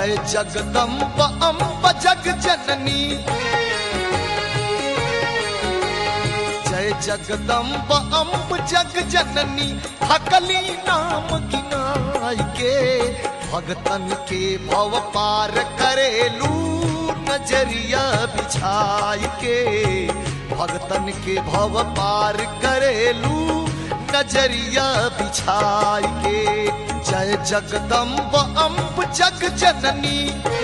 जय जगदम्ब अम्ब जग जननी, जय जगदम्ब अम्ब जग जननी, हकली नाम गिनाई के भगतन के भव पार करेलू नजरिया बिछाई के, भगतन के भव पार करेलू नजरिया बिछाई के। जय जगदम्ब अम्ब जग जननी,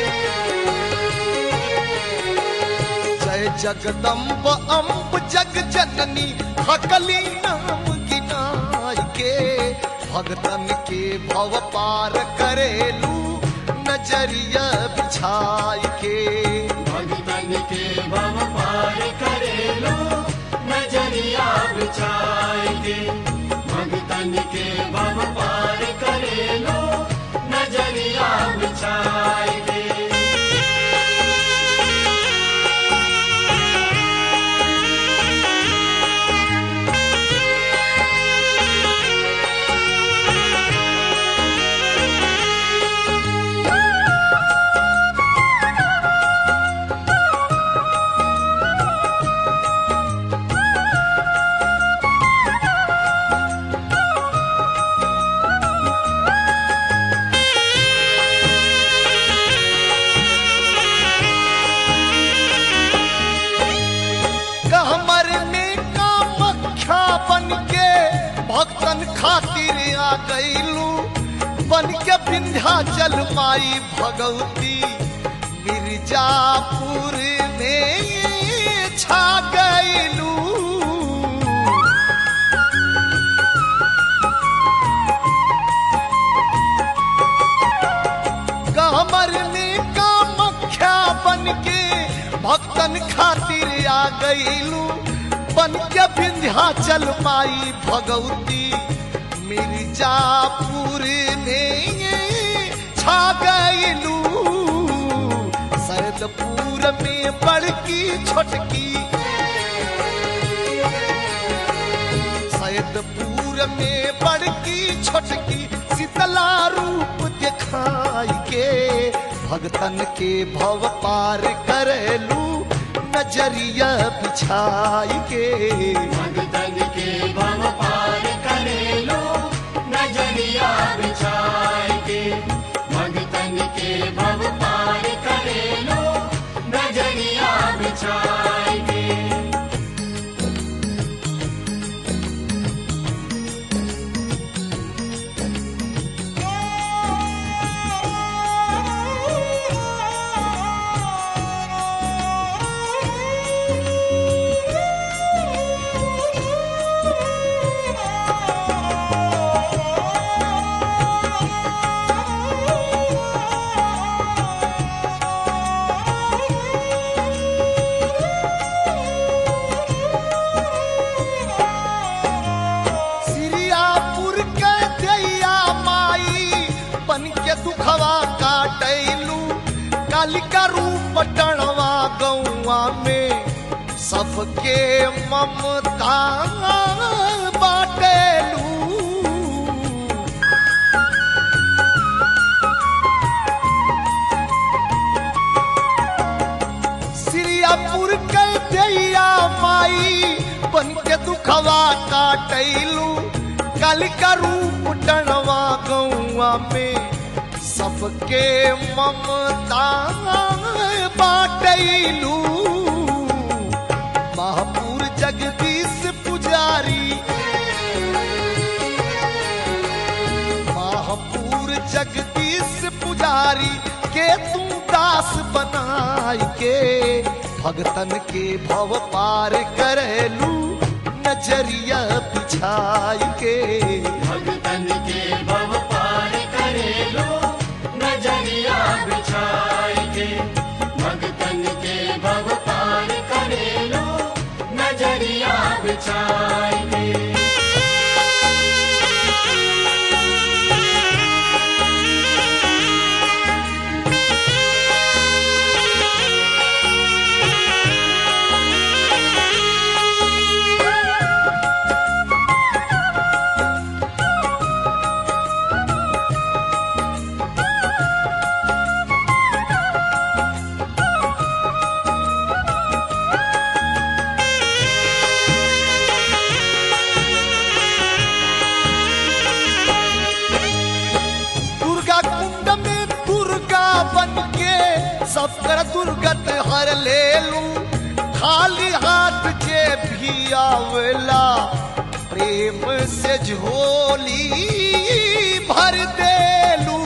जय जगदम्ब अम्ब जग जननी, हकली नाम गिनाई के भगतन के भव पार करेलू नजरिया बिछाई के, भगतन के भव पार करेलू नजरिया बिछाई के, भगतन के भव पार करेलू नजरिया बिछाई के। भक्तन खातिर आ गईलू बन के विंध्याचल माई भगवती, मिर्जापुर में छा गईलू। कमर में कामख्या बन के भक्तन खातिर आ गईलू बन के विंध्याचल माई भगवती, मिर्जापुर में छा गईलू। सैदपुर में बड़की छोटकी, सैदपुर में बड़की छोटकी, शीतला रूप दिखाई के भगतन के भव पार करेलू नजरिया बिछाई के, भगतन के भव पार करेलू नजरिया बिछाई के, भगतन के भव पार करेलू नजरिया बिछाई के। कालिका रूप टणवा गौआ में सबके ममता बाटेलू। सिरियापुर के दैया माई बन के दुखवा काटैलू, कालिका रूप टणवा गौआ में सबके ममता बाटैलू। महापुर जगदीश पुजारी, महापुर जगदीश पुजारी के तू दास बनाई के भगतन के भव पार करेलू नजरिया बिछाई के, भगतन के भव पार करेलू नजरिया बिछाई के, भगतन के भव पार करेलू नजरिया बिछाई के। भर ले लूं खाली हाथ जे भी आवेला प्रेम से झोली भर दे लूं।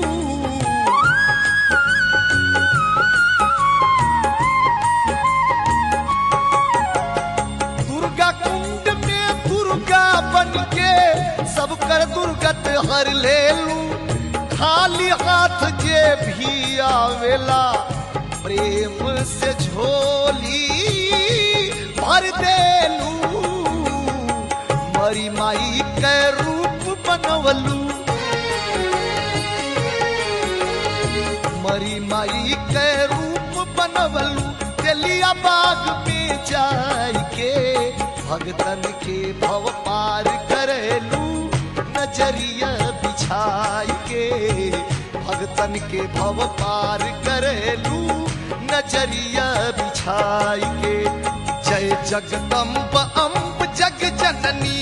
दुर्गा कुंड में दुर्गा बन के सब कर दुर्गत हर ले लूं खाली हाथ जे भी आवेला प्रेम से झोली भर दे लूं। मरी माई के रूप बनवलू मरी माई के रूप बनवलू तेलिया बाग में जाय के भगतन के भव पार करेलू नजरिया बिछाई के भगतन के भव पार करेलू नजरिया बिछाई के। जय जगदम्ब अम्ब जग जननी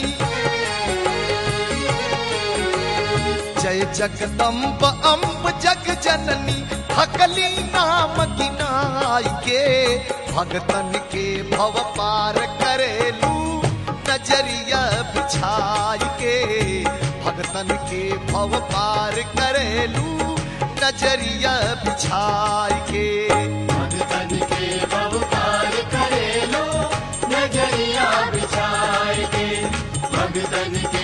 जय जगदम्ब अम्ब जग जननी हकली नाम गिनाई के भगतन के भव पार करेलू नजरिया बिछाई के भगतन के भव पार करेलू नजरिया बिछाई के। भगतन के भव पार करेलो नजरिया बिछाए के भगतन के